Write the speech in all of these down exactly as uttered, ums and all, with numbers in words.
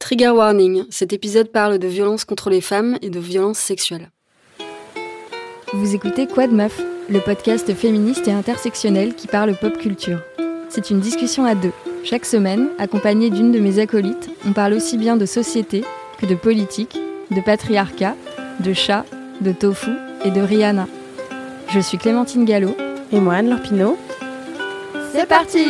Trigger warning, cet épisode parle de violences contre les femmes et de violences sexuelles. Vous écoutez Quad Meuf, le podcast féministe et intersectionnel qui parle pop culture. C'est une discussion à deux. Chaque semaine, accompagnée d'une de mes acolytes, on parle aussi bien de société que de politique, de patriarcat, de chat, de tofu et de Rihanna. Je suis Clémentine Gallo. Et moi, Anne-Laure Pinault. C'est parti!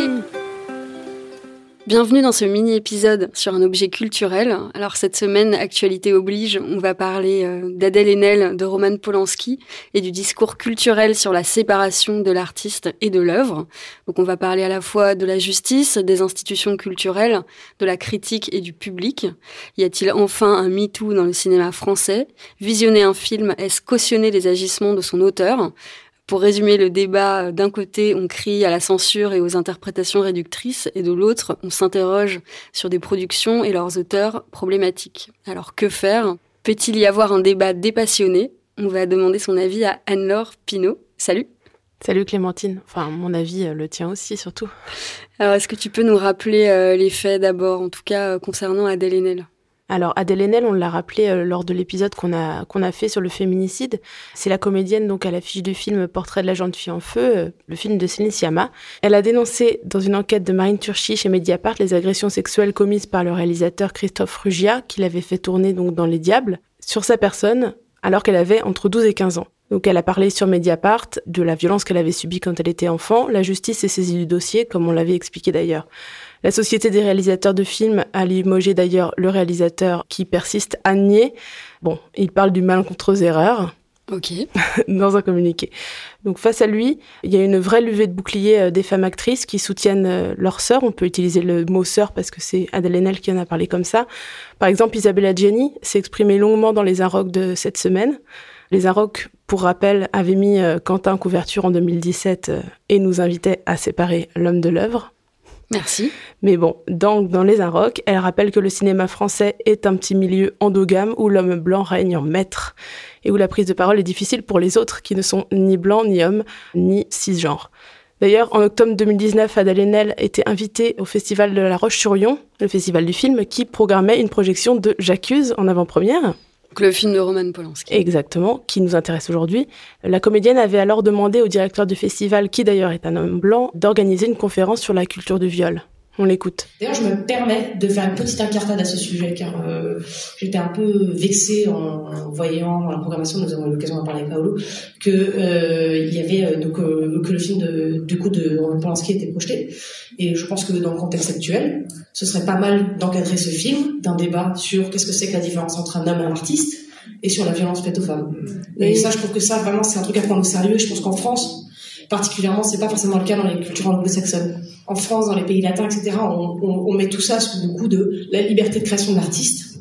Bienvenue dans ce mini-épisode sur un objet culturel. Alors cette semaine, actualité oblige, on va parler euh, d'Adèle Haenel, de Roman Polanski et du discours culturel sur la séparation de l'artiste et de l'œuvre. Donc on va parler à la fois de la justice, des institutions culturelles, de la critique et du public. Y a-t-il enfin un MeToo dans le cinéma français? Visionner un film, est-ce cautionner les agissements de son auteur? Pour résumer le débat, d'un côté, on crie à la censure et aux interprétations réductrices, et de l'autre, on s'interroge sur des productions et leurs auteurs problématiques. Alors que faire? Peut-il y avoir un débat dépassionné? On va demander son avis à Anne-Laure Pinault. Salut. Salut Clémentine. Enfin, mon avis, le tien aussi, surtout. Alors, est-ce que tu peux nous rappeler euh, les faits d'abord, en tout cas euh, concernant Adèle Haenel? Alors, Adèle Haenel, on l'a rappelé euh, lors de l'épisode qu'on a, qu'on a fait sur le féminicide. C'est la comédienne donc à l'affiche du film Portrait de la jeune fille en feu, euh, le film de Céline Sciamma. Elle a dénoncé dans une enquête de Marine Turchi chez Mediapart les agressions sexuelles commises par le réalisateur Christophe Rugia, qui l'avait fait tourner donc dans Les Diables, sur sa personne, alors qu'elle avait entre douze et quinze ans. Donc elle a parlé sur Mediapart de la violence qu'elle avait subie quand elle était enfant. La justice s'est saisie du dossier, comme on l'avait expliqué d'ailleurs. La Société des réalisateurs de films a limogé d'ailleurs le réalisateur qui persiste à nier. Bon, il parle du malencontreuse erreur. Ok. Dans un communiqué. Donc face à lui, il y a une vraie levée de bouclier des femmes actrices qui soutiennent leur sœur. On peut utiliser le mot sœur parce que c'est Adèle Haenel qui en a parlé comme ça. Par exemple, Isabella Adjani s'est exprimée longuement dans les Inrocks de cette semaine. Les Inrocks, pour rappel, avaient mis Quentin en couverture en deux mille dix-sept et nous invitaient à séparer l'homme de l'œuvre. Merci. Mais bon, dans, dans les Inrocks, elle rappelle que le cinéma français est un petit milieu endogame où l'homme blanc règne en maître et où la prise de parole est difficile pour les autres qui ne sont ni blancs, ni hommes, ni cisgenres. D'ailleurs, en octobre deux mille dix-neuf, Adèle Haenel était invitée au Festival de la Roche-sur-Yon, le festival du film, qui programmait une projection de J'accuse en avant-première. Donc le film de Roman Polanski. Exactement, qui nous intéresse aujourd'hui. La comédienne avait alors demandé au directeur du festival, qui d'ailleurs est un homme blanc, d'organiser une conférence sur la culture du viol. On l'écoute. D'ailleurs, je me permets de faire une petite incartade à ce sujet, car euh, j'étais un peu vexée en voyant dans la programmation, nous avons eu l'occasion d'en parler avec Paolo, que euh, il y avait euh, donc euh, que le film de, du coup de Roman Polanski était projeté. Et je pense que dans le contexte actuel, ce serait pas mal d'encadrer ce film d'un débat sur qu'est-ce que c'est que la différence entre un homme et un artiste, et sur la violence faite aux femmes. Et ça, je trouve que ça, vraiment, c'est un truc à prendre au sérieux. Je pense qu'en France, particulièrement, c'est pas forcément le cas dans les cultures anglo-saxonnes. En France, dans les pays latins, et cetera, on, on, on met tout ça sous le coup de la liberté de création de l'artiste.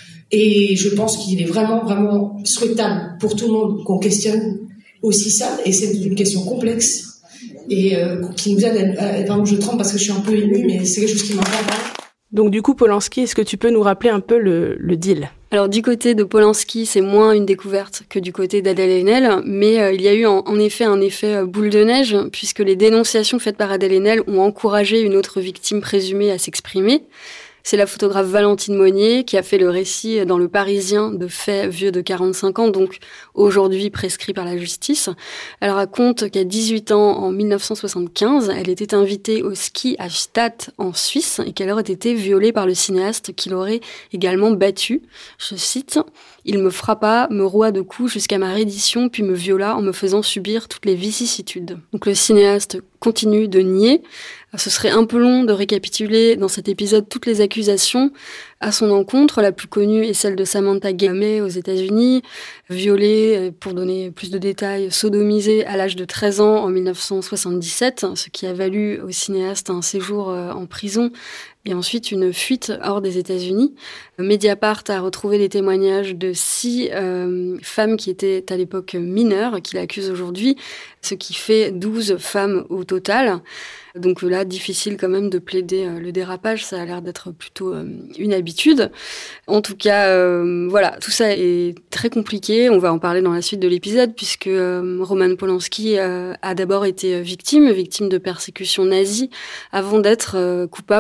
Et je pense qu'il est vraiment, vraiment souhaitable pour tout le monde qu'on questionne aussi ça. Et c'est une question complexe et euh, qui nous aide à, à, vraiment, je tremble parce que je suis un peu émue, mais c'est quelque chose qui m'importe. Donc du coup, Polanski, est-ce que tu peux nous rappeler un peu le, le deal ? Alors du côté de Polanski, c'est moins une découverte que du côté d'Adèle Haenel, mais euh, il y a eu en, en effet un effet euh, boule de neige, puisque les dénonciations faites par Adèle Haenel ont encouragé une autre victime présumée à s'exprimer. C'est la photographe Valentine Monnier qui a fait le récit dans Le Parisien de faits vieux de quarante-cinq ans, donc aujourd'hui prescrits par la justice. Elle raconte qu'à dix-huit ans, en dix-neuf cent soixante-quinze, elle était invitée au ski à Stade en Suisse et qu'elle aurait été violée par le cinéaste qui l'aurait également battue. Je cite « Il me frappa, me roua de coups jusqu'à ma reddition, puis me viola en me faisant subir toutes les vicissitudes. » Donc le cinéaste continue de nier. Ce serait un peu long de récapituler dans cet épisode toutes les accusations à son encontre. La plus connue est celle de Samantha Gay aux États-Unis, violée, pour donner plus de détails, sodomisée à l'âge de treize ans en dix-neuf cent soixante-dix-sept, ce qui a valu au cinéaste un séjour en prison et ensuite une fuite hors des États-Unis. Mediapart a retrouvé les témoignages de six euh, femmes qui étaient à l'époque mineures, qui l'accusent aujourd'hui, ce qui fait douze femmes au total. Donc là, difficile quand même de plaider euh, le dérapage, ça a l'air d'être plutôt euh, une habitude. En tout cas, euh, voilà, tout ça est très compliqué, on va en parler dans la suite de l'épisode, puisque euh, Roman Polanski euh, a d'abord été victime, victime de persécutions nazies, avant d'être euh, coupable présumé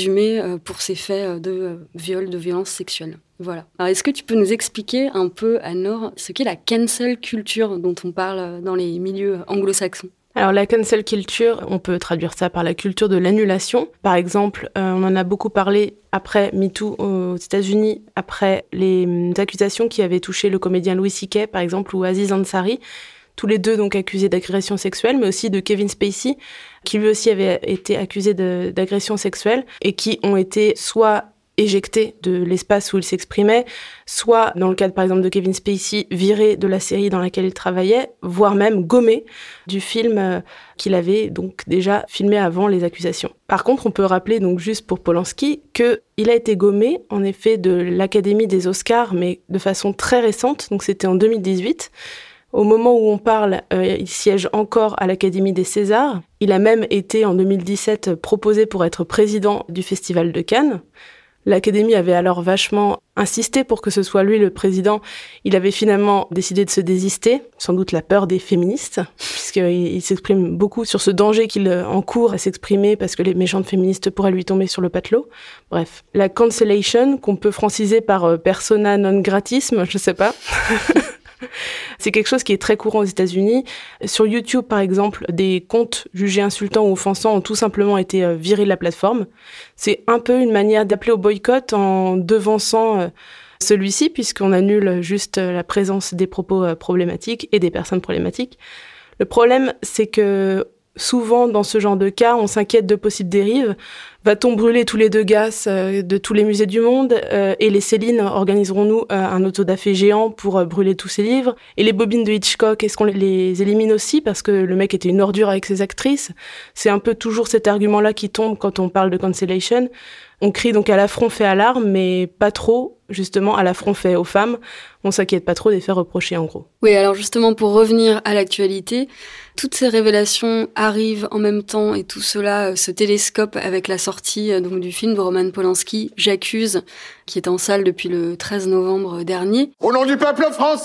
présumé pour ces faits de viol, de violence sexuelle. Voilà. Alors, est-ce que tu peux nous expliquer un peu, Anne-Laure, ce qu'est la cancel culture dont on parle dans les milieux anglo-saxons ? Alors la cancel culture, on peut traduire ça par la culture de l'annulation. Par exemple, euh, on en a beaucoup parlé après MeToo aux États-Unis, après les accusations qui avaient touché le comédien Louis C K, par exemple, ou Aziz Ansari, tous les deux donc accusés d'agression sexuelle, mais aussi de Kevin Spacey, qui lui aussi avait été accusé de, d'agression sexuelle et qui ont été soit éjecté de l'espace où il s'exprimait, soit, dans le cadre par exemple de Kevin Spacey, viré de la série dans laquelle il travaillait, voire même gommé du film qu'il avait donc déjà filmé avant les accusations. Par contre, on peut rappeler, donc juste pour Polanski, qu'il a été gommé, en effet, de l'Académie des Oscars, mais de façon très récente, donc c'était en deux mille dix-huit. Au moment où on parle, euh, il siège encore à l'Académie des Césars. Il a même été, en deux mille dix-sept, proposé pour être président du Festival de Cannes. L'Académie avait alors vachement insisté pour que ce soit lui le président. Il avait finalement décidé de se désister, sans doute la peur des féministes, puisqu'il il s'exprime beaucoup sur ce danger qu'il encourt à s'exprimer parce que les méchantes féministes pourraient lui tomber sur le patelot. Bref, la cancellation, qu'on peut franciser par persona non gratisme, je sais pas... C'est quelque chose qui est très courant aux États-Unis. Sur YouTube, par exemple, des comptes jugés insultants ou offensants ont tout simplement été virés de la plateforme. C'est un peu une manière d'appeler au boycott en devançant celui-ci, puisqu'on annule juste la présence des propos problématiques et des personnes problématiques. Le problème, c'est que souvent, dans ce genre de cas, on s'inquiète de possibles dérives. Va-t-on brûler tous les Degas euh, de tous les musées du monde euh, et les Céline, organiserons-nous euh, un autodafé géant pour euh, brûler tous ses livres? Et les bobines de Hitchcock, est-ce qu'on les élimine aussi parce que le mec était une ordure avec ses actrices? C'est un peu toujours cet argument-là qui tombe quand on parle de cancellation. On crie donc à l'affront fait à l'arme, mais pas trop, justement, à l'affront fait aux femmes. On s'inquiète pas trop des faits reprochés, en gros. Oui, alors justement, pour revenir à l'actualité, toutes ces révélations arrivent en même temps et tout cela se télescope avec la sortie donc, du film de Roman Polanski, J'accuse, qui est en salle depuis le treize novembre dernier. Au nom du peuple français,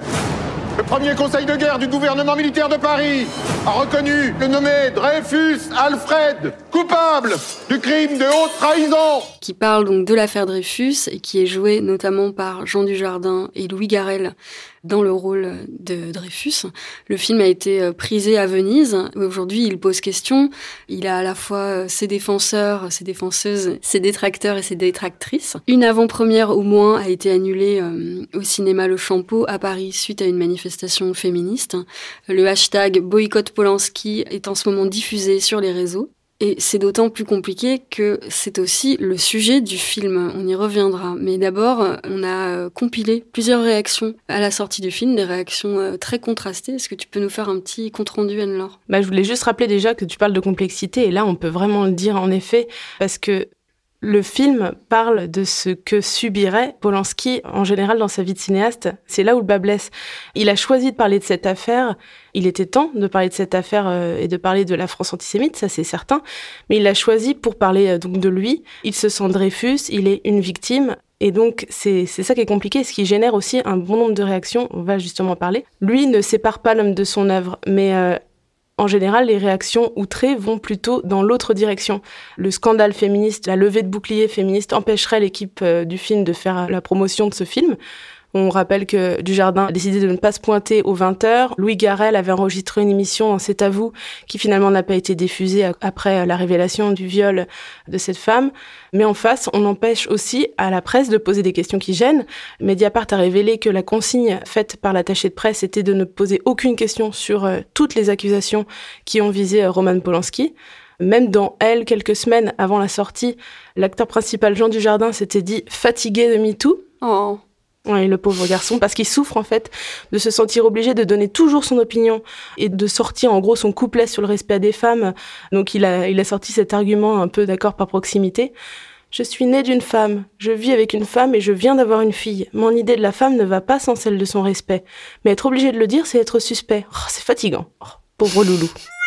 le premier conseil de guerre du gouvernement militaire de Paris a reconnu le nommé Dreyfus Alfred coupable du crime de haute trahison. Qui parle donc de l'affaire Dreyfus et qui est joué notamment par Jean Dujardin et Louis Garrel dans le rôle de Dreyfus. Le film a été prisé à Venise. Aujourd'hui, il pose question. Il a à la fois ses défenseurs, ses défenseuses, ses détracteurs et ses détractrices. Une avant-première au moins a été annulée euh, au cinéma Le Champeau à Paris suite à une manifestation féministe. Le hashtag boycott Polanski est en ce moment diffusé sur les réseaux. Et c'est d'autant plus compliqué que c'est aussi le sujet du film, on y reviendra. Mais d'abord, on a compilé plusieurs réactions à la sortie du film, des réactions très contrastées. Est-ce que tu peux nous faire un petit compte-rendu, Anne-Laure ? Bah, je voulais juste rappeler déjà que tu parles de complexité, et là on peut vraiment le dire en effet, parce que le film parle de ce que subirait Polanski en général dans sa vie de cinéaste. C'est là où le bas blesse. Il a choisi de parler de cette affaire. Il était temps de parler de cette affaire euh, et de parler de la France antisémite, ça c'est certain. Mais il l'a choisi pour parler euh, donc de lui. Il se sent Dreyfus, il est une victime. Et donc, c'est, c'est ça qui est compliqué, ce qui génère aussi un bon nombre de réactions. On va justement en parler. Lui ne sépare pas l'homme de son œuvre, mais... Euh, En général, les réactions outrées vont plutôt dans l'autre direction. Le scandale féministe, la levée de bouclier féministe empêcherait l'équipe euh, du film de faire la promotion de ce film. On rappelle que Dujardin a décidé de ne pas se pointer aux vingt heures. Louis Garrel avait enregistré une émission en C'est à vous, qui finalement n'a pas été diffusée après la révélation du viol de cette femme. Mais en face, on empêche aussi à la presse de poser des questions qui gênent. Mediapart a révélé que la consigne faite par l'attaché de presse était de ne poser aucune question sur euh, toutes les accusations qui ont visé euh, Roman Polanski. Même dans Elle, quelques semaines avant la sortie, l'acteur principal Jean Dujardin s'était dit fatigué de MeToo. Oh. Oui, le pauvre garçon, parce qu'il souffre en fait de se sentir obligé de donner toujours son opinion et de sortir en gros son couplet sur le respect des femmes. Donc il a, il a sorti cet argument un peu d'accord par proximité. Je suis né d'une femme, je vis avec une femme et je viens d'avoir une fille. Mon idée de la femme ne va pas sans celle de son respect. Mais être obligé de le dire, c'est être suspect. Oh, c'est fatigant. Oh, pauvre loulou.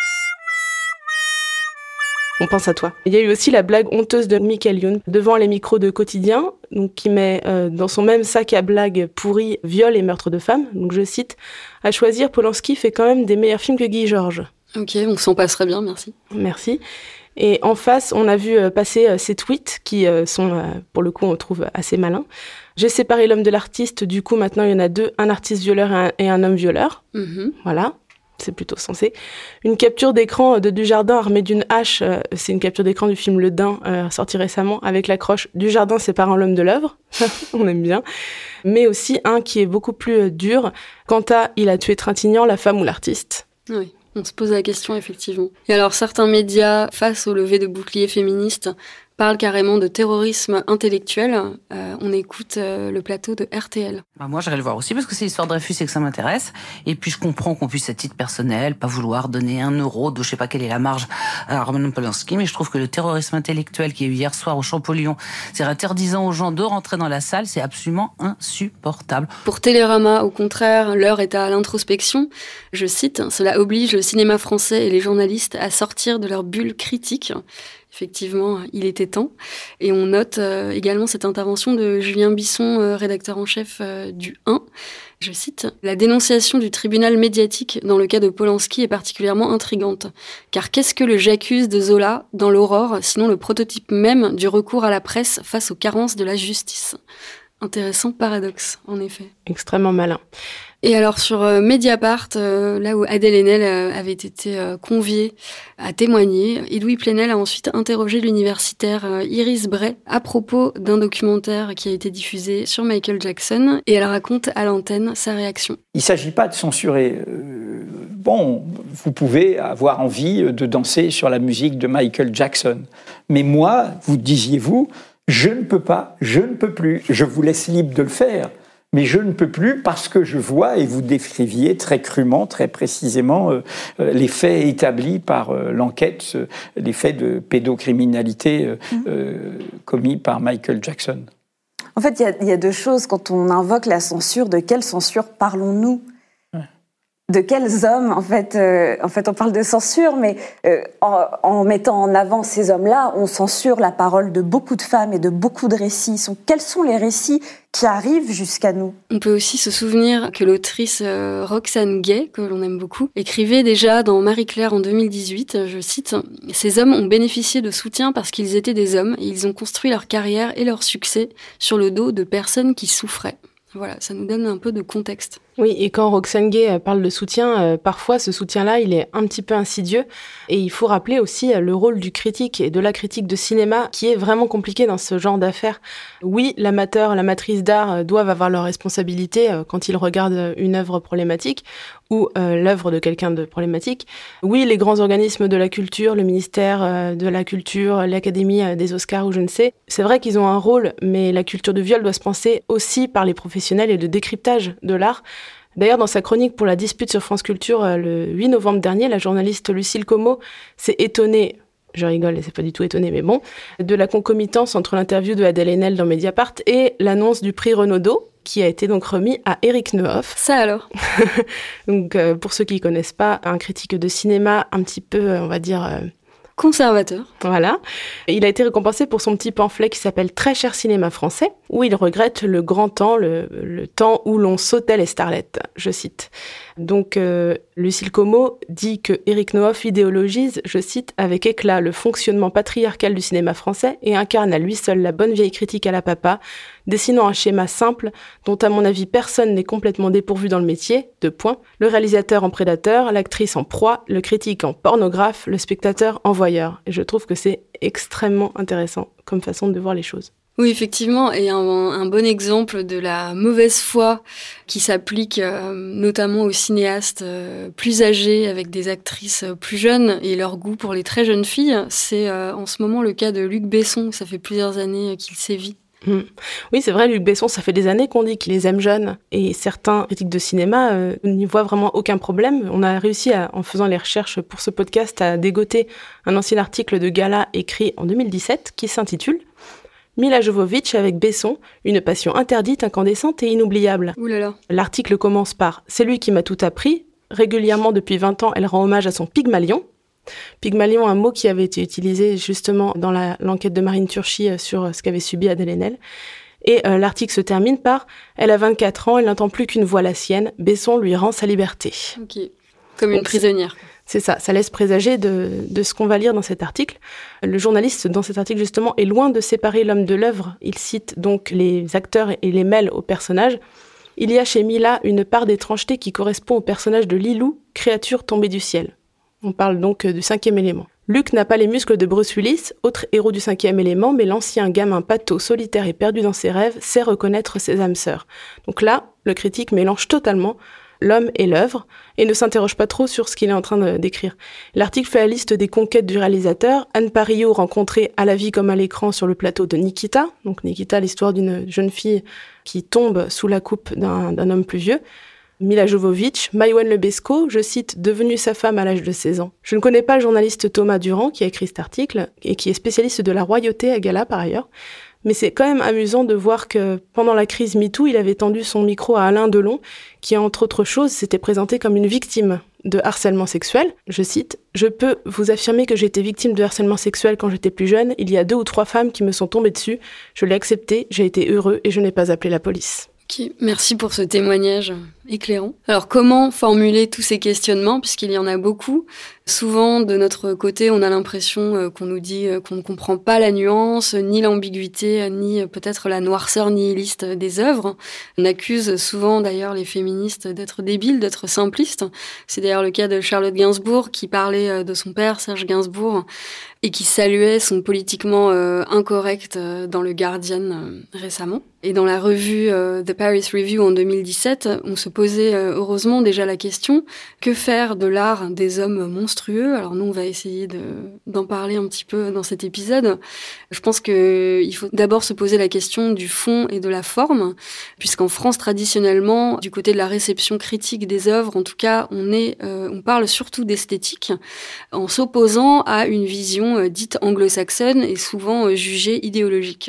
On pense à toi. Il y a eu aussi la blague honteuse de Michael Youn devant les micros de Quotidien, donc qui met euh, dans son même sac à blagues pourries viol et meurtre de femmes. Donc je cite, à choisir, Polanski fait quand même des meilleurs films que Guy Georges. Ok, on s'en passerait bien, merci. Merci. Et en face, on a vu passer ces tweets qui sont, pour le coup, on trouve assez malins. J'ai séparé l'homme de l'artiste, du coup, maintenant, il y en a deux, un artiste violeur et un, et un homme violeur. Mm-hmm. Voilà. C'est plutôt sensé. Une capture d'écran de Dujardin armé d'une hache, euh, c'est une capture d'écran du film Le Dain, euh, sorti récemment, avec l'accroche « Dujardin séparant l'homme de l'œuvre ». On aime bien. Mais aussi un qui est beaucoup plus euh, dur. Quant à « Il a tué Trintignant, la femme ou l'artiste ». Oui, on se pose la question, effectivement. Et alors, certains médias, face au lever de boucliers féministes, parle carrément de terrorisme intellectuel. Euh, on écoute euh, le plateau de R T L. Bah moi, j'irai le voir aussi parce que c'est l'histoire de Dreyfus et que ça m'intéresse. Et puis, je comprends qu'on puisse, à titre personnel, pas vouloir donner un euro de je sais pas quelle est la marge à Roman Polanski, mais je trouve que le terrorisme intellectuel qui a eu hier soir au Champollion, c'est interdisant aux gens de rentrer dans la salle, c'est absolument insupportable. Pour Télérama, au contraire, l'heure est à l'introspection. Je cite, « Cela oblige le cinéma français et les journalistes à sortir de leur bulle critique ». Effectivement, il était temps. Et on note euh, également cette intervention de Julien Bisson, euh, rédacteur en chef euh, du un. Je cite, « La dénonciation du tribunal médiatique dans le cas de Polanski est particulièrement intrigante. Car qu'est-ce que le j'accuse de Zola dans l'Aurore, sinon le prototype même du recours à la presse face aux carences de la justice ?» Intéressant paradoxe, en effet. Extrêmement malin. Et alors sur euh, Mediapart, euh, là où Adèle Haenel euh, avait été euh, conviée à témoigner, Edoui Plenel a ensuite interrogé l'universitaire euh, Iris Bray à propos d'un documentaire qui a été diffusé sur Michael Jackson, et elle raconte à l'antenne sa réaction. Il ne s'agit pas de censurer. Euh, bon, vous pouvez avoir envie de danser sur la musique de Michael Jackson, mais moi, vous disiez-vous, je ne peux pas, je ne peux plus, je vous laisse libre de le faire. Mais je ne peux plus parce que je vois, et vous décriviez très crûment, très précisément, euh, euh, les faits établis par euh, l'enquête, euh, les faits de pédocriminalité euh, mmh. euh, commis par Michael Jackson. En fait, il y, y a deux choses. Quand on invoque la censure, de quelle censure parlons-nous ? Ouais. De quels hommes, en fait, euh, en fait, on parle de censure, mais euh, en, en mettant en avant ces hommes-là, on censure la parole de beaucoup de femmes et de beaucoup de récits. Sont, quels sont les récits qui arrivent jusqu'à nous? On peut aussi se souvenir que l'autrice euh, Roxane Gay, que l'on aime beaucoup, écrivait déjà dans Marie-Claire en deux mille dix-huit, je cite, « Ces hommes ont bénéficié de soutien parce qu'ils étaient des hommes et ils ont construit leur carrière et leur succès sur le dos de personnes qui souffraient. » Voilà, ça nous donne un peu de contexte. Oui, et quand Roxane Gay parle de soutien, euh, parfois ce soutien-là, il est un petit peu insidieux. Et il faut rappeler aussi euh, le rôle du critique et de la critique de cinéma qui est vraiment compliqué dans ce genre d'affaires. Oui, l'amateur, l'amatrice d'art euh, doivent avoir leur responsabilité euh, quand ils regardent une œuvre problématique ou euh, l'œuvre de quelqu'un de problématique. Oui, les grands organismes de la culture, le ministère euh, de la culture, l'Académie euh, des Oscars ou je ne sais, c'est vrai qu'ils ont un rôle, mais la culture du viol doit se penser aussi par les professionnels et le décryptage de l'art. D'ailleurs, dans sa chronique pour la dispute sur France Culture, le huit novembre dernier, la journaliste Lucille Como s'est étonnée, je rigole et c'est pas du tout étonné, mais bon, de la concomitance entre l'interview de Adèle Haenel dans Mediapart et l'annonce du prix Renaudot, qui a été donc remis à Éric Neuhoff. Ça alors. Donc, euh, pour ceux qui ne connaissent pas, un critique de cinéma un petit peu, on va dire... Euh, conservateur. Voilà. Il a été récompensé pour son petit pamphlet qui s'appelle « Très cher cinéma français », où il regrette le grand temps, le, le temps où l'on sautait les starlettes, je cite. Donc, euh, Lucille Como dit que Éric Neuhoff idéologise, je cite, avec éclat le fonctionnement patriarcal du cinéma français et incarne à lui seul la bonne vieille critique à la papa, dessinant un schéma simple dont, à mon avis, personne n'est complètement dépourvu dans le métier, deux points, le réalisateur en prédateur, l'actrice en proie, le critique en pornographe, le spectateur en voyeur. Et je trouve que c'est extrêmement intéressant comme façon de voir les choses. Oui, effectivement, et un, un bon exemple de la mauvaise foi qui s'applique euh, notamment aux cinéastes euh, plus âgés avec des actrices euh, plus jeunes et leur goût pour les très jeunes filles, c'est euh, en ce moment le cas de Luc Besson, ça fait plusieurs années qu'il sévit. Mmh. Oui, c'est vrai, Luc Besson, ça fait des années qu'on dit qu'il les aime jeunes. Et certains critiques de cinéma euh, n'y voient vraiment aucun problème. On a réussi, à, en faisant les recherches pour ce podcast, à dégoter un ancien article de Gala écrit en deux mille dix-sept qui s'intitule « Mila Jovovich avec Besson, une passion interdite, incandescente et inoubliable ». Ouh là là. L'article commence par « C'est lui qui m'a tout appris. Régulièrement, depuis vingt ans, elle rend hommage à son Pygmalion ». Pygmalion, un mot qui avait été utilisé justement dans la, l'enquête de Marine Turchi sur ce qu'avait subi Adèle Haenel. Et euh, l'article se termine par « Elle a vingt-quatre ans, elle n'entend plus qu'une voix la sienne. Besson lui rend sa liberté ». Ok, comme une donc, prisonnière. C'est ça, ça laisse présager de, de ce qu'on va lire dans cet article. Le journaliste, dans cet article justement, est loin de séparer l'homme de l'œuvre. Il cite donc les acteurs et les mêle aux personnages. Il y a chez Mila une part d'étrangeté qui correspond au personnage de Lilou, créature tombée du ciel. On parle donc du cinquième élément. Luke n'a pas les muscles de Bruce Willis, autre héros du cinquième élément, mais l'ancien gamin pâteau, solitaire et perdu dans ses rêves, sait reconnaître ses âmes sœurs. Donc là, le critique mélange totalement l'homme et l'œuvre, et ne s'interroge pas trop sur ce qu'il est en train de, d'écrire. L'article fait la liste des conquêtes du réalisateur. Anne Parillot rencontrée à la vie comme à l'écran sur le plateau de Nikita. Donc Nikita, l'histoire d'une jeune fille qui tombe sous la coupe d'un, d'un homme plus vieux. Mila Jovovich, Maïwenn Lebesco, je cite, devenue sa femme à l'âge de seize ans. Je ne connais pas le journaliste Thomas Durand qui a écrit cet article, et qui est spécialiste de la royauté à Gala par ailleurs. Mais c'est quand même amusant de voir que pendant la crise MeToo, il avait tendu son micro à Alain Delon, qui, entre autres choses, s'était présenté comme une victime de harcèlement sexuel. Je cite, « Je peux vous affirmer que j'ai été victime de harcèlement sexuel quand j'étais plus jeune. Il y a deux ou trois femmes qui me sont tombées dessus. Je l'ai accepté, j'ai été heureux et je n'ai pas appelé la police. » Ok, merci pour ce témoignage éclairant. Alors comment formuler tous ces questionnements, puisqu'il y en a beaucoup. Souvent, de notre côté, on a l'impression qu'on nous dit qu'on ne comprend pas la nuance, ni l'ambiguïté, ni peut-être la noirceur nihiliste des œuvres. On accuse souvent d'ailleurs les féministes d'être débiles, d'être simplistes. C'est d'ailleurs le cas de Charlotte Gainsbourg, qui parlait de son père, Serge Gainsbourg, et qui saluait son politiquement euh, incorrect euh, dans le Guardian euh, récemment. Et dans la revue euh, The Paris Review en deux mille dix-sept, on se posait euh, heureusement déjà la question, que faire de l'art des hommes monstrueux ? Alors nous, on va essayer de, d'en parler un petit peu dans cet épisode. Je pense qu'il faut d'abord se poser la question du fond et de la forme, puisqu'en France, traditionnellement, du côté de la réception critique des œuvres, en tout cas, on, est, euh, on parle surtout d'esthétique, en s'opposant à une vision euh, dite anglo-saxonne et souvent euh, jugée idéologique.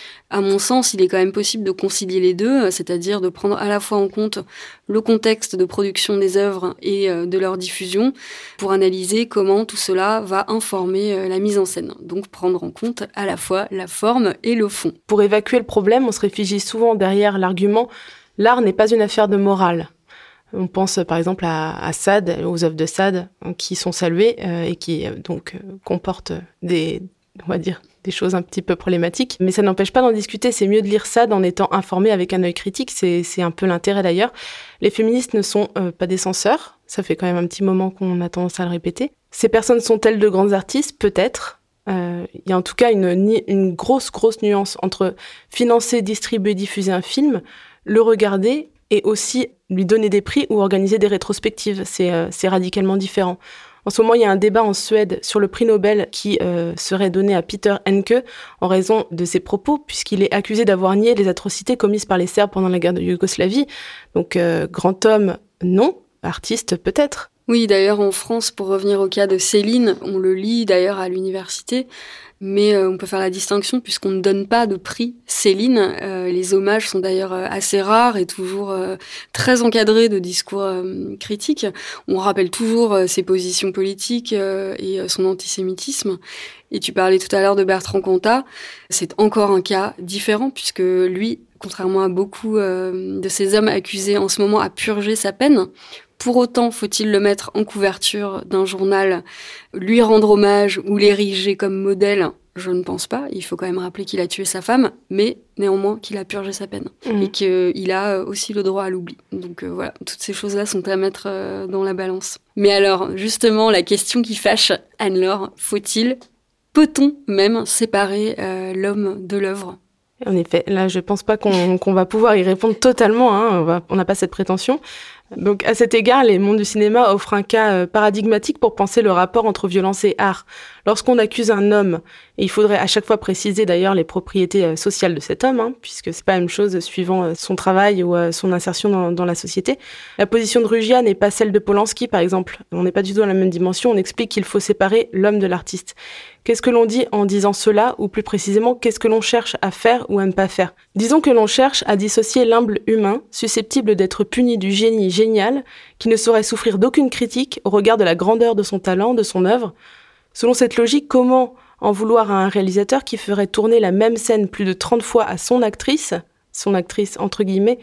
À mon sens, il est quand même possible de concilier les deux, c'est-à-dire de prendre à la fois en compte le contexte de production des œuvres et de leur diffusion pour analyser comment tout cela va informer la mise en scène. Donc prendre en compte à la fois la forme et le fond. Pour évacuer le problème, on se réfugie souvent derrière l'argument « l'art n'est pas une affaire de morale ». On pense par exemple à, à Sade, aux œuvres de Sade, qui sont saluées euh, et qui donc euh, comportent des, on va dire, des choses un petit peu problématiques. Mais ça n'empêche pas d'en discuter. C'est mieux de lire Sade en étant informé avec un œil critique. C'est, c'est un peu l'intérêt d'ailleurs. Les féministes ne sont euh, pas des censeurs. Ça fait quand même un petit moment qu'on a tendance à le répéter. Ces personnes sont-elles de grands artistes ? Peut-être. Euh, il y a en tout cas une, une grosse, grosse nuance entre financer, distribuer, diffuser un film, le regarder et aussi lui donner des prix ou organiser des rétrospectives. C'est, euh, c'est radicalement différent. En ce moment, il y a un débat en Suède sur le prix Nobel qui euh, serait donné à Peter Henke en raison de ses propos, puisqu'il est accusé d'avoir nié les atrocités commises par les Serbes pendant la guerre de Yougoslavie. Donc, euh, grand homme, non. Artiste, peut-être. Oui, d'ailleurs, en France, pour revenir au cas de Céline, on le lit d'ailleurs à l'université, mais euh, on peut faire la distinction puisqu'on ne donne pas de prix Céline. Euh, les hommages sont d'ailleurs assez rares et toujours euh, très encadrés de discours euh, critiques. On rappelle toujours euh, ses positions politiques euh, et euh, son antisémitisme. Et tu parlais tout à l'heure de Bertrand Cantat. C'est encore un cas différent puisque lui, contrairement à beaucoup euh, de ces hommes accusés en ce moment, a purgé sa peine. Pour autant, faut-il le mettre en couverture d'un journal, lui rendre hommage ou l'ériger comme modèle ? Je ne pense pas. Il faut quand même rappeler qu'il a tué sa femme, mais néanmoins qu'il a purgé sa peine. Mmh. Et qu'il a aussi le droit à l'oubli. Donc euh, voilà, toutes ces choses-là sont à mettre euh, dans la balance. Mais alors, justement, la question qui fâche Anne-Laure, faut-il, peut-on même séparer euh, l'homme de l'œuvre ? En effet, là, je pense pas qu'on, qu'on va pouvoir y répondre totalement. Hein. On va, on n'a pas cette prétention. Donc, à cet égard, les mondes du cinéma offrent un cas paradigmatique pour penser le rapport entre violence et art. Lorsqu'on accuse un homme, et il faudrait à chaque fois préciser d'ailleurs les propriétés sociales de cet homme, hein, puisque c'est pas la même chose suivant son travail ou son insertion dans, dans la société. La position de Rugia n'est pas celle de Polanski, par exemple. On n'est pas du tout dans la même dimension. On explique qu'il faut séparer l'homme de l'artiste. Qu'est-ce que l'on dit en disant cela, ou plus précisément, qu'est-ce que l'on cherche à faire ou à ne pas faire ? Disons que l'on cherche à dissocier l'humble humain, susceptible d'être puni du génie génial, qui ne saurait souffrir d'aucune critique au regard de la grandeur de son talent, de son œuvre. Selon cette logique, comment en vouloir à un réalisateur qui ferait tourner la même scène plus de trente fois à son actrice, son actrice entre guillemets,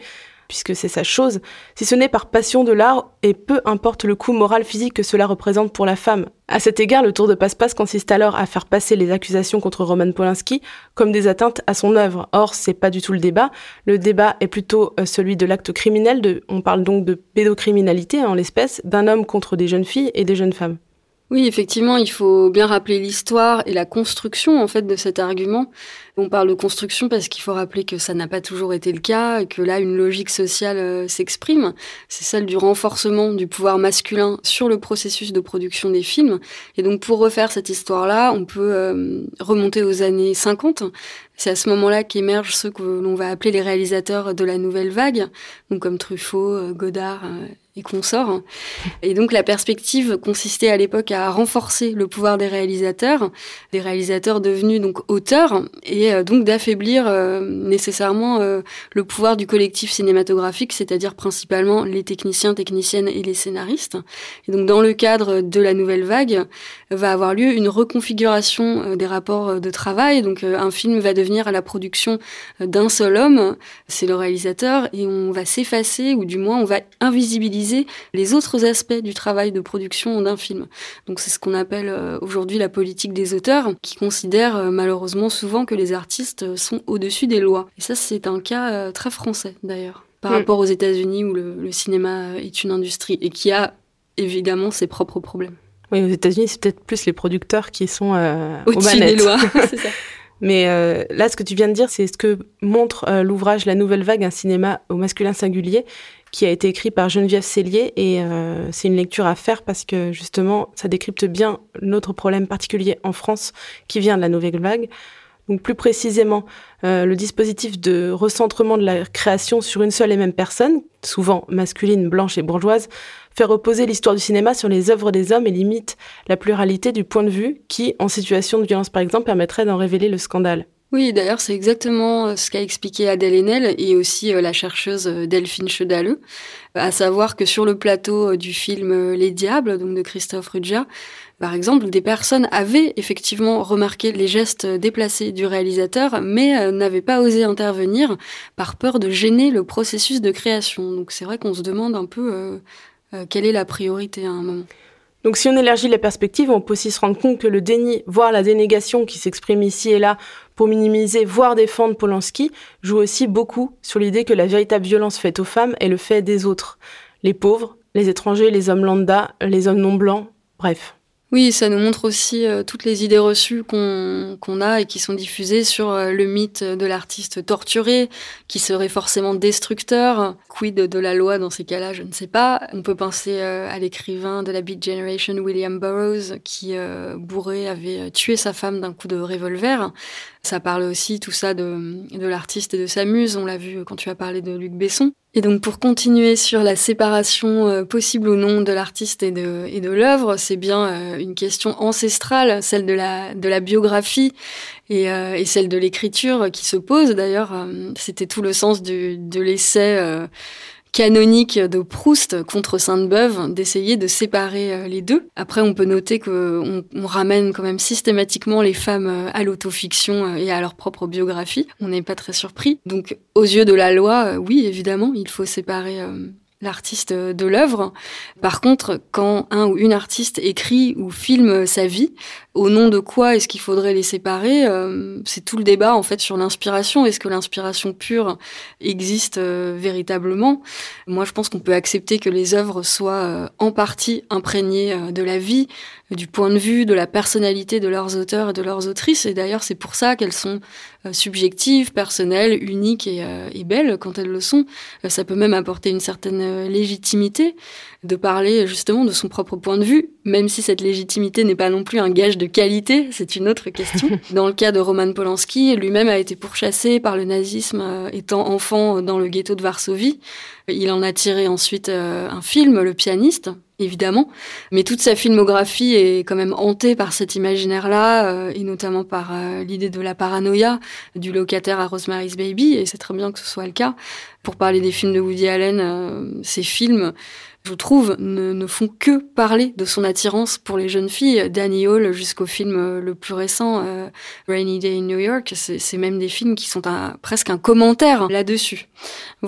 puisque c'est sa chose, si ce n'est par passion de l'art, et peu importe le coût moral physique que cela représente pour la femme. À cet égard, le tour de passe-passe consiste alors à faire passer les accusations contre Roman Polanski comme des atteintes à son œuvre. Or, c'est pas du tout le débat. Le débat est plutôt celui de l'acte criminel, de, on parle donc de pédocriminalité en l'espèce, d'un homme contre des jeunes filles et des jeunes femmes. Oui, effectivement, il faut bien rappeler l'histoire et la construction en fait de cet argument. On parle de construction parce qu'il faut rappeler que ça n'a pas toujours été le cas et que là, une logique sociale euh, s'exprime. C'est celle du renforcement du pouvoir masculin sur le processus de production des films. Et donc, pour refaire cette histoire-là, on peut euh, remonter aux années cinquante. C'est à ce moment-là qu'émergent ceux que l'on va appeler les réalisateurs de la nouvelle vague, donc comme Truffaut, Godard euh, et consorts. Et donc, la perspective consistait à l'époque à renforcer le pouvoir des réalisateurs, des réalisateurs devenus donc auteurs, et euh, donc d'affaiblir euh, nécessairement euh, le pouvoir du collectif cinématographique, c'est-à-dire principalement les techniciens, techniciennes et les scénaristes. Et donc, dans le cadre de la nouvelle vague, va avoir lieu une reconfiguration euh, des rapports de travail. Donc, euh, un film va devenir à la production d'un seul homme, c'est le réalisateur, et on va s'effacer, ou du moins on va invisibiliser les autres aspects du travail de production d'un film. Donc c'est ce qu'on appelle euh, aujourd'hui la politique des auteurs, qui considère euh, malheureusement souvent que les artistes sont au-dessus des lois. Et ça, c'est un cas euh, très français d'ailleurs, par mmh. rapport aux États-Unis où le, le cinéma est une industrie et qui a évidemment ses propres problèmes. Oui, aux États-Unis, c'est peut-être plus les producteurs qui sont euh, aux au-dessus manettes. des lois, c'est ça. Mais euh, là, ce que tu viens de dire, c'est ce que montre euh, l'ouvrage La Nouvelle Vague, un cinéma au masculin singulier, qui a été écrit par Geneviève Cellier. Et euh, c'est une lecture à faire parce que, justement, ça décrypte bien notre problème particulier en France qui vient de La Nouvelle Vague. Donc, plus précisément, euh, le dispositif de recentrement de la création sur une seule et même personne, souvent masculine, blanche et bourgeoise, fait reposer l'histoire du cinéma sur les œuvres des hommes et limite la pluralité du point de vue qui, en situation de violence par exemple, permettrait d'en révéler le scandale. Oui, d'ailleurs, c'est exactement ce qu'a expliqué Adèle Haenel et aussi la chercheuse Delphine Chedaleux, à savoir que sur le plateau du film Les Diables, donc de Christophe Ruggia, par exemple, des personnes avaient effectivement remarqué les gestes déplacés du réalisateur, mais n'avaient pas osé intervenir par peur de gêner le processus de création. Donc c'est vrai qu'on se demande un peu euh, euh, quelle est la priorité à un moment. Donc si on élargit la perspective, on peut aussi se rendre compte que le déni, voire la dénégation qui s'exprime ici et là pour minimiser, voire défendre Polanski, joue aussi beaucoup sur l'idée que la véritable violence faite aux femmes est le fait des autres. Les pauvres, les étrangers, les hommes lambda, les hommes non blancs, bref. Oui, ça nous montre aussi euh, toutes les idées reçues qu'on, qu'on a et qui sont diffusées sur euh, le mythe de l'artiste torturé, qui serait forcément destructeur. Quid de la loi dans ces cas-là, je ne sais pas. On peut penser euh, à l'écrivain de la Beat Generation, William Burroughs, qui, euh, bourré, avait tué sa femme d'un coup de revolver. Ça parle aussi, tout ça, de, de l'artiste et de sa muse. On l'a vu quand tu as parlé de Luc Besson. Et donc, pour continuer sur la séparation euh, possible ou non de l'artiste et de, et de l'œuvre, c'est bien euh, une question ancestrale, celle de la, de la biographie et, euh, et celle de l'écriture qui se pose. D'ailleurs, euh, c'était tout le sens du, de l'essai euh, canonique de Proust contre Sainte-Beuve, d'essayer de séparer les deux. Après, on peut noter qu'on on ramène quand même systématiquement les femmes à l'autofiction et à leur propre biographie. On n'est pas très surpris. Donc, aux yeux de la loi, oui, évidemment, il faut séparer euh, l'artiste de l'œuvre. Par contre, quand un ou une artiste écrit ou filme sa vie, au nom de quoi est-ce qu'il faudrait les séparer ? euh, C'est tout le débat en fait sur l'inspiration. Est-ce que l'inspiration pure existe euh, véritablement ? Moi, je pense qu'on peut accepter que les œuvres soient euh, en partie imprégnées euh, de la vie, du point de vue, de la personnalité de leurs auteurs et de leurs autrices. Et d'ailleurs, c'est pour ça qu'elles sont euh, subjectives, personnelles, uniques et, euh, et belles quand elles le sont. Euh, ça peut même apporter une certaine euh, légitimité de parler justement de son propre point de vue, même si cette légitimité n'est pas non plus un gage de qualité, c'est une autre question. Dans le cas de Roman Polanski, lui-même a été pourchassé par le nazisme euh, étant enfant dans le ghetto de Varsovie. Il en a tiré ensuite euh, un film, Le Pianiste, évidemment. Mais toute sa filmographie est quand même hantée par cet imaginaire-là, euh, et notamment par euh, l'idée de la paranoïa, du locataire à Rosemary's Baby, et c'est très bien que ce soit le cas. Pour parler des films de Woody Allen, euh, ces films, je trouve, ne, ne font que parler de son attirance pour les jeunes filles. Danny Hall jusqu'au film le plus récent, euh, Rainy Day in New York, c'est, c'est même des films qui sont un, presque un commentaire là-dessus. Voilà.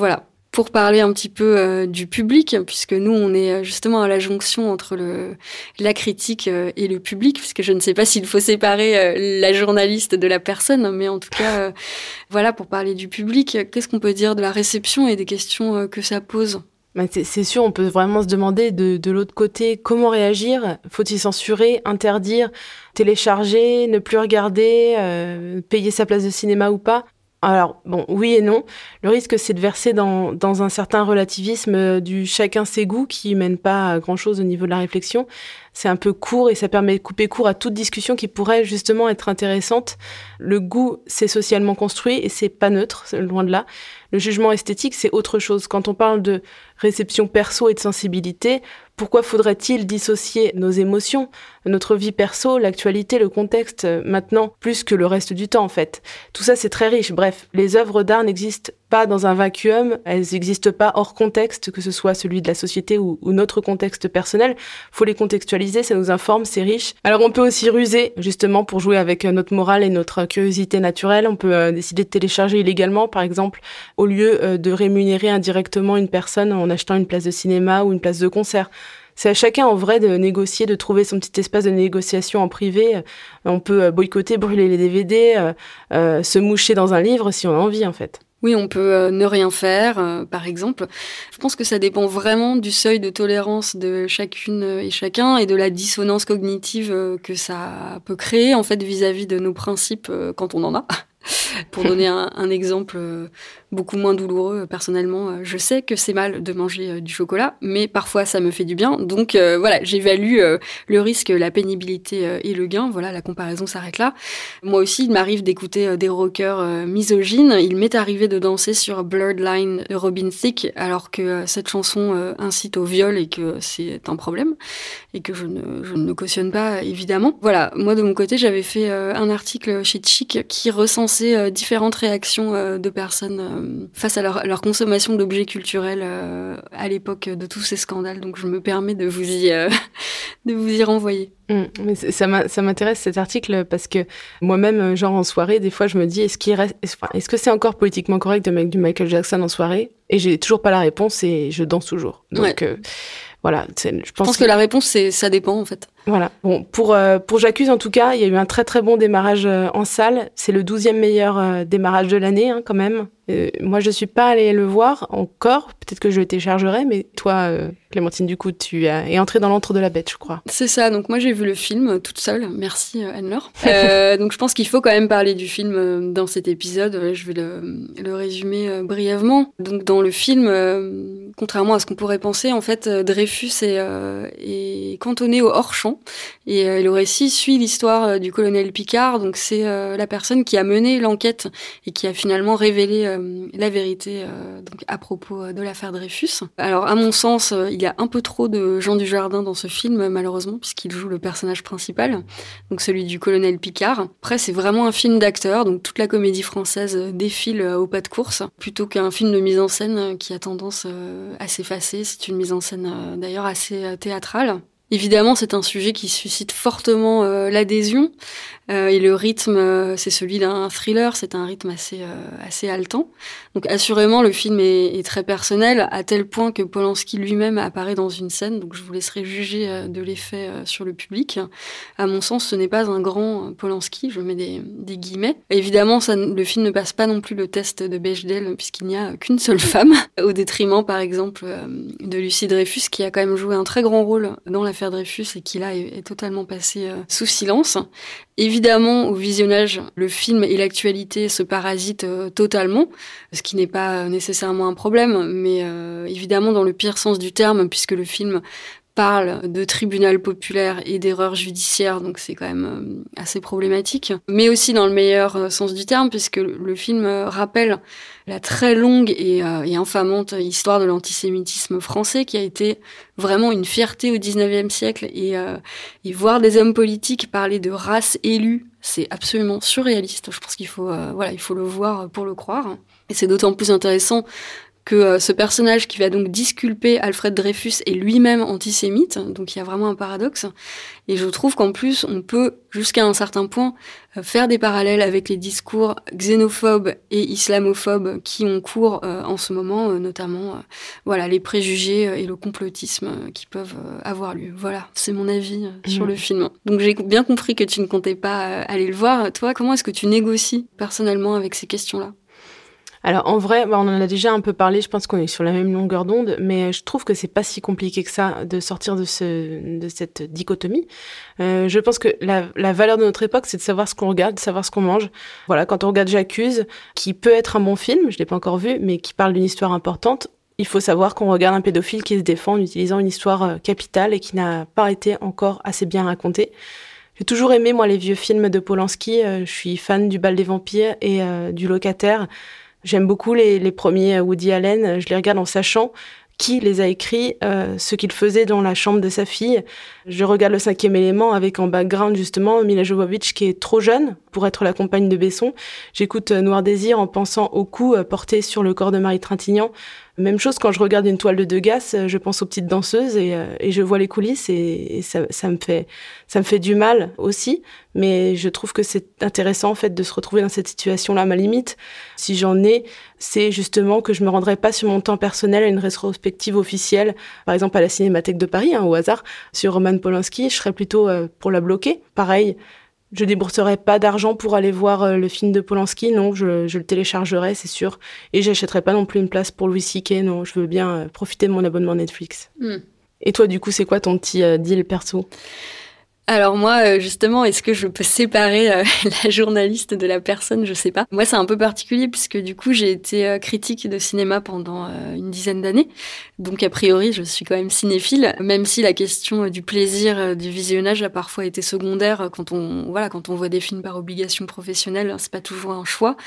Pour parler un petit peu euh, du public, puisque nous, on est justement à la jonction entre le, la critique euh, et le public, puisque je ne sais pas s'il faut séparer euh, la journaliste de la personne, mais en tout cas, euh, voilà, pour parler du public, qu'est-ce qu'on peut dire de la réception et des questions euh, que ça pose ? C'est, c'est sûr, on peut vraiment se demander de, de l'autre côté comment réagir. Faut-il censurer, interdire, télécharger, ne plus regarder, euh, payer sa place de cinéma ou pas ? Alors, bon, oui et non. Le risque, c'est de verser dans, dans un certain relativisme du chacun ses goûts qui mène pas à grand-chose au niveau de la réflexion. C'est un peu court et ça permet de couper court à toute discussion qui pourrait justement être intéressante. Le goût, c'est socialement construit et c'est pas neutre, loin de là. Le jugement esthétique, c'est autre chose. Quand on parle de réception perso et de sensibilité, pourquoi faudrait-il dissocier nos émotions, notre vie perso, l'actualité, le contexte, maintenant, plus que le reste du temps, en fait ? Tout ça, c'est très riche. Bref, les œuvres d'art n'existent pas dans un vacuum, elles n'existent pas hors contexte, que ce soit celui de la société ou, ou notre contexte personnel. Faut les contextualiser, ça nous informe, c'est riche. Alors on peut aussi ruser, justement, pour jouer avec notre morale et notre curiosité naturelle. On peut euh, décider de télécharger illégalement, par exemple, au lieu euh, de rémunérer indirectement une personne en achetant une place de cinéma ou une place de concert. C'est à chacun, en vrai, de négocier, de trouver son petit espace de négociation en privé. On peut boycotter, brûler les D V D, euh, euh, se moucher dans un livre si on a envie, en fait. Oui, on peut euh, ne rien faire, euh, par exemple. Je pense que ça dépend vraiment du seuil de tolérance de chacune et chacun et de la dissonance cognitive euh, que ça peut créer, en fait, vis-à-vis de nos principes euh, quand on en a. Pour donner un, un exemple euh, beaucoup moins douloureux, personnellement, euh, je sais que c'est mal de manger euh, du chocolat, mais parfois ça me fait du bien. Donc euh, voilà, j'évalue euh, le risque, la pénibilité euh, et le gain. Voilà, la comparaison s'arrête là. Moi aussi, il m'arrive d'écouter euh, des rockers euh, misogynes. Il m'est arrivé de danser sur Blurred Line de Robin Thicke, alors que euh, cette chanson euh, incite au viol et que c'est un problème, et que je ne, je ne cautionne pas, évidemment. Voilà, moi de mon côté, j'avais fait euh, un article chez Chic qui recensait euh, différentes réactions euh, de personnes euh, face à leur, leur consommation d'objets culturels euh, à l'époque de tous ces scandales. Donc je me permets de vous y, euh, de vous y renvoyer. Mmh, mais ça, m'a, ça m'intéresse cet article parce que moi-même, genre en soirée, des fois je me dis est-ce, qu'il reste, enfin, est-ce que c'est encore politiquement correct de mettre du Michael Jackson en soirée ? Et j'ai toujours pas la réponse et je danse toujours. Donc ouais. euh, voilà, c'est, je pense, je pense que, que la réponse c'est ça dépend en fait. Voilà. Bon, pour euh, pour J'accuse en tout cas, il y a eu un très très bon démarrage euh, en salle. C'est le douzième meilleur euh, démarrage de l'année hein, quand même. Euh, moi, je suis pas allée le voir encore. Peut-être que je le téléchargerai, mais toi, euh, Clémentine Ducou, tu es entrée dans l'antre de la bête, je crois. C'est ça. Donc moi, j'ai vu le film euh, toute seule. Merci euh, Anne-Laure. euh, donc je pense qu'il faut quand même parler du film euh, dans cet épisode. Je vais le, le résumer euh, brièvement. Donc dans le film, euh, contrairement à ce qu'on pourrait penser, en fait, euh, Dreyfus est, euh, est cantonné au hors-champ. Et euh, le récit suit l'histoire euh, du colonel Picard. Donc c'est euh, la personne qui a mené l'enquête et qui a finalement révélé euh, la vérité euh, donc à propos euh, de l'affaire Dreyfus. Alors à mon sens, euh, il y a un peu trop de Jean Dujardin dans ce film, malheureusement, puisqu'il joue le personnage principal, donc celui du colonel Picard. Après, c'est vraiment un film d'acteur, donc toute la comédie française euh, défile euh, au pas de course, plutôt qu'un film de mise en scène euh, qui a tendance euh, à s'effacer. C'est une mise en scène euh, d'ailleurs assez euh, théâtrale. Évidemment, c'est un sujet qui suscite fortement euh, l'adhésion euh, et le rythme, euh, c'est celui d'un thriller, c'est un rythme assez euh, assez haletant. Donc assurément, le film est, est très personnel, à tel point que Polanski lui-même apparaît dans une scène, donc je vous laisserai juger euh, de l'effet euh, sur le public. À mon sens, ce n'est pas un grand Polanski, je mets des, des guillemets. Et évidemment, ça, le film ne passe pas non plus le test de Bechdel, puisqu'il n'y a qu'une seule femme, au détriment, par exemple, euh, de Lucie Dreyfus, qui a quand même joué un très grand rôle dans la l'affaire Dreyfus et qui là est, est totalement passé euh, sous silence. Évidemment, au visionnage, le film et l'actualité se parasitent euh, totalement, ce qui n'est pas euh, nécessairement un problème, mais euh, évidemment dans le pire sens du terme, puisque le film parle de tribunal populaire et d'erreurs judiciaires, donc c'est quand même euh, assez problématique. Mais aussi dans le meilleur euh, sens du terme, puisque le film euh, rappelle la très longue et, euh, et infamante histoire de l'antisémitisme français, qui a été vraiment une fierté au dix-neuvième siècle. Et, euh, et voir des hommes politiques parler de race élue, c'est absolument surréaliste. Je pense qu'il faut, euh, voilà, il faut le voir pour le croire. Et c'est d'autant plus intéressant que euh, ce personnage qui va donc disculper Alfred Dreyfus est lui-même antisémite, donc il y a vraiment un paradoxe. Et je trouve qu'en plus, on peut, jusqu'à un certain point, euh, faire des parallèles avec les discours xénophobes et islamophobes qui ont cours euh, en ce moment, euh, notamment euh, voilà, les préjugés et le complotisme euh, qui peuvent euh, avoir lieu. Voilà, c'est mon avis euh, sur mmh. le film. Donc j'ai bien compris que tu ne comptais pas euh, aller le voir. Toi, comment est-ce que tu négocies personnellement avec ces questions-là ? Alors en vrai, bah, on en a déjà un peu parlé, je pense qu'on est sur la même longueur d'onde, mais je trouve que c'est pas si compliqué que ça de sortir de, ce, de cette dichotomie. Euh, je pense que la, la valeur de notre époque, c'est de savoir ce qu'on regarde, de savoir ce qu'on mange. Voilà, quand on regarde J'accuse, qui peut être un bon film, je l'ai pas encore vu, mais qui parle d'une histoire importante, il faut savoir qu'on regarde un pédophile qui se défend en utilisant une histoire capitale et qui n'a pas été encore assez bien racontée. J'ai toujours aimé, moi, les vieux films de Polanski. Euh, je suis fan du Bal des vampires et euh, du Locataire. J'aime beaucoup les, les premiers Woody Allen. Je les regarde en sachant qui les a écrits, euh, ce qu'il faisait dans la chambre de sa fille. Je regarde Le Cinquième Élément avec en background, justement, Milla Jovovich, qui est trop jeune pour être la compagne de Besson. J'écoute euh, Noir Désir en pensant au coup euh, porté sur le corps de Marie Trintignant. Même chose quand je regarde une toile de Degas, je pense aux petites danseuses et, euh, et je vois les coulisses et, et ça, ça me fait, ça me fait du mal aussi. Mais je trouve que c'est intéressant en fait de se retrouver dans cette situation-là. Ma limite, si j'en ai, c'est justement que je me rendrai pas sur mon temps personnel à une rétrospective officielle, par exemple à la Cinémathèque de Paris, hein, au hasard, sur Roman Polanski. Je serais plutôt euh, pour la bloquer. Pareil. Je débourserai pas d'argent pour aller voir le film de Polanski, non, je, je le téléchargerai, c'est sûr. Et j'achèterai pas non plus une place pour Louis C K, non, je veux bien profiter de mon abonnement Netflix. Mm. Et toi, du coup, c'est quoi ton petit euh, deal perso ? Alors moi, justement, est-ce que je peux séparer euh, la journaliste de la personne ? Je sais pas. Moi, c'est un peu particulier puisque du coup, j'ai été euh, critique de cinéma pendant euh, une dizaine d'années. Donc, a priori, je suis quand même cinéphile, même si la question euh, du plaisir euh, du visionnage a parfois été secondaire quand on, voilà, quand on voit des films par obligation professionnelle, c'est pas toujours un choix.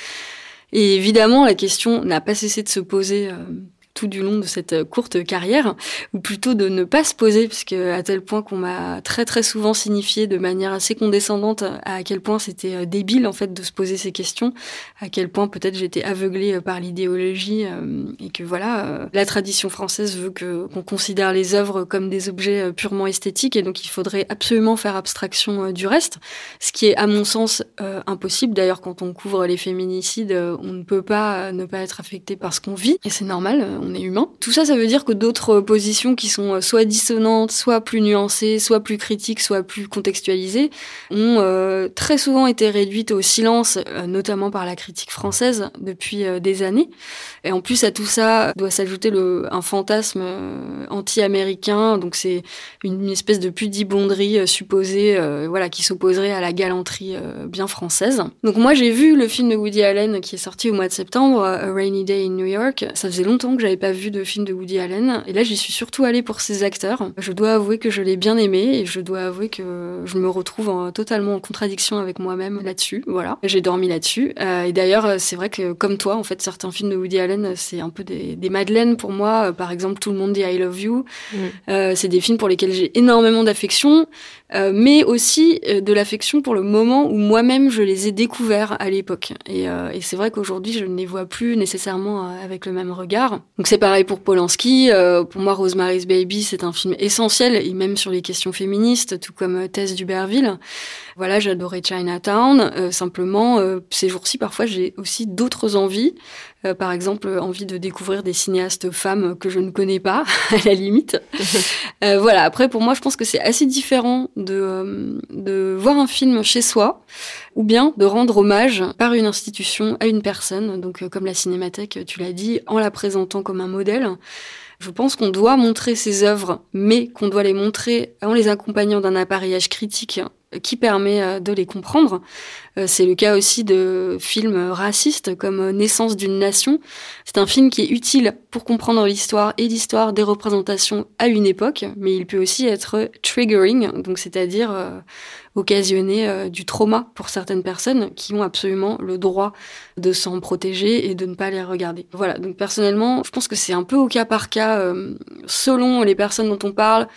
Et évidemment, la question n'a pas cessé de se poser euh, tout du long de cette courte carrière, ou plutôt de ne pas se poser, puisque à tel point qu'on m'a très très souvent signifié de manière assez condescendante à quel point c'était débile en fait de se poser ces questions, à quel point peut-être j'étais aveuglée par l'idéologie euh, et que voilà, euh, la tradition française veut que qu'on considère les œuvres comme des objets purement esthétiques et donc il faudrait absolument faire abstraction euh, du reste, ce qui est à mon sens euh, impossible. D'ailleurs, quand on couvre les féminicides, euh, on ne peut pas euh, ne pas être affecté par ce qu'on vit et c'est normal. On est humain. Tout ça, ça veut dire que d'autres positions qui sont soit dissonantes, soit plus nuancées, soit plus critiques, soit plus contextualisées, ont euh, très souvent été réduites au silence, euh, notamment par la critique française depuis euh, des années. Et en plus à tout ça, doit s'ajouter le, un fantasme euh, anti-américain, donc c'est une, une espèce de pudibonderie euh, supposée, euh, voilà, qui s'opposerait à la galanterie euh, bien française. Donc moi, j'ai vu le film de Woody Allen qui est sorti au mois de septembre, A Rainy Day in New York. Ça faisait longtemps que j'avais pas vu de film de Woody Allen et là j'y suis surtout allée pour ses acteurs. Je dois avouer que je l'ai bien aimé et je dois avouer que je me retrouve en, totalement en contradiction avec moi-même là-dessus. Voilà, j'ai dormi là-dessus euh, et d'ailleurs c'est vrai que comme toi en fait certains films de Woody Allen c'est un peu des, des madeleines pour moi. Euh, par exemple Tout le monde dit I love you. Mm. Euh, c'est des films pour lesquels j'ai énormément d'affection, euh, mais aussi euh, de l'affection pour le moment où moi-même je les ai découverts à l'époque et, euh, et c'est vrai qu'aujourd'hui je ne les vois plus nécessairement euh, avec le même regard. Donc c'est pareil pour Polanski. Euh, pour moi, Rosemary's Baby, c'est un film essentiel, et même sur les questions féministes, tout comme euh, Tess d'Uberville. Voilà, j'adorais Chinatown. Euh, simplement, euh, ces jours-ci, parfois, j'ai aussi d'autres envies. Euh, par exemple, envie de découvrir des cinéastes femmes que je ne connais pas, à la limite. euh, voilà, après, pour moi, je pense que c'est assez différent de, euh, de voir un film chez soi, ou bien de rendre hommage par une institution à une personne, donc euh, comme la Cinémathèque, tu l'as dit, en la présentant comme un modèle. Je pense qu'on doit montrer ces œuvres, mais qu'on doit les montrer en les accompagnant d'un appareillage critique qui permet de les comprendre. C'est le cas aussi de films racistes comme Naissance d'une nation. C'est un film qui est utile pour comprendre l'histoire et l'histoire des représentations à une époque, mais il peut aussi être triggering, donc c'est-à-dire euh, occasionner euh, du trauma pour certaines personnes qui ont absolument le droit de s'en protéger et de ne pas les regarder. Voilà, donc personnellement, je pense que c'est un peu au cas par cas, euh, selon les personnes dont on parle,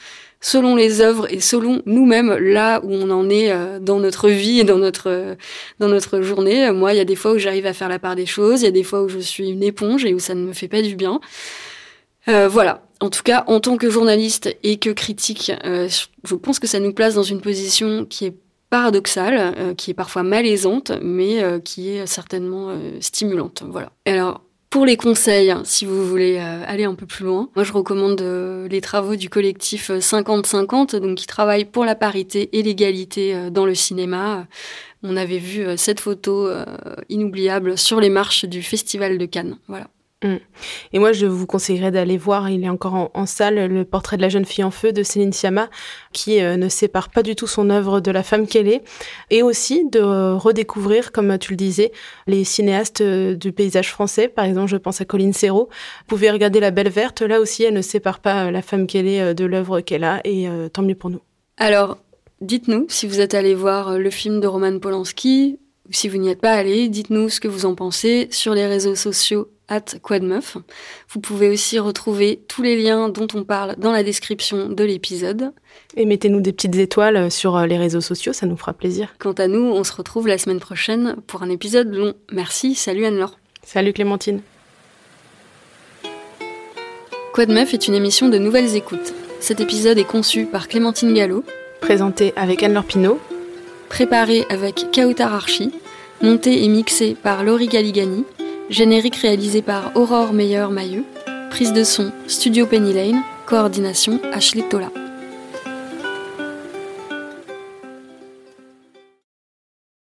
selon les œuvres et selon nous-mêmes, là où on en est euh, dans notre vie et dans notre, euh, dans notre journée. Moi, il y a des fois où j'arrive à faire la part des choses, il y a des fois où je suis une éponge et où ça ne me fait pas du bien. Euh, voilà. En tout cas, en tant que journaliste et que critique, euh, je pense que ça nous place dans une position qui est paradoxale, euh, qui est parfois malaisante, mais euh, qui est certainement euh, stimulante. Voilà. Alors, pour les conseils, si vous voulez euh, aller un peu plus loin, moi je recommande euh, les travaux du collectif cinquante cinquante, donc qui travaille pour la parité et l'égalité euh, dans le cinéma. On avait vu euh, cette photo euh, inoubliable sur les marches du Festival de Cannes. Voilà. Et moi, je vous conseillerais d'aller voir, il est encore en, en salle, le portrait de la jeune fille en feu de Céline Sciamma, qui euh, ne sépare pas du tout son œuvre de la femme qu'elle est, et aussi de euh, redécouvrir, comme tu le disais, les cinéastes euh, du paysage français. Par exemple, je pense à Colline Serrault. Vous pouvez regarder La Belle Verte, là aussi, elle ne sépare pas euh, la femme qu'elle est euh, de l'œuvre qu'elle a, et euh, tant mieux pour nous. Alors, dites-nous, si vous êtes allé voir le film de Roman Polanski, ou si vous n'y êtes pas allé, dites-nous ce que vous en pensez sur les réseaux sociaux at quadmeuf. Vous pouvez aussi retrouver tous les liens dont on parle dans la description de l'épisode. Et mettez-nous des petites étoiles sur les réseaux sociaux, ça nous fera plaisir. Quant à nous, on se retrouve la semaine prochaine pour un épisode long. Merci, salut Anne-Laure. Salut Clémentine. Quadmeuf est une émission de Nouvelles Écoutes. Cet épisode est conçu par Clémentine Gallo. Présenté avec Anne-Laure Pinault. Préparé avec Kautar Archi. Monté et mixé par Laurie Galigani. Générique réalisé par Aurore Meyer-Mailleux. Prise de son, Studio Penny Lane. Coordination, Ashley Tola.